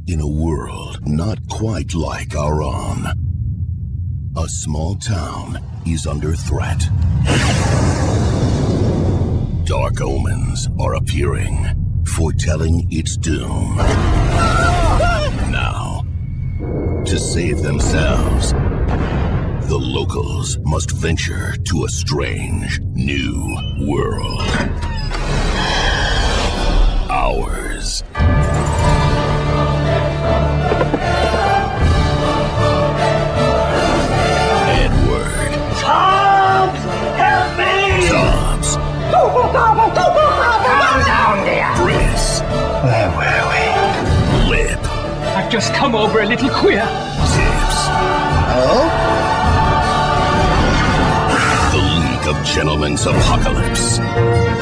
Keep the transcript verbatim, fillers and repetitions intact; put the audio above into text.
In a world not quite like our own, a small town is under threat. Dark omens are appearing, foretelling its doom. Now, to save themselves, the locals must venture to a strange new world. Ours. Edward. Tobbs! Help me! Tobbs. Calm down, dear. Briss. Where were we? Lip. I've just come over a little queer. Tips. Oh? The League of Gentlemen's Apocalypse.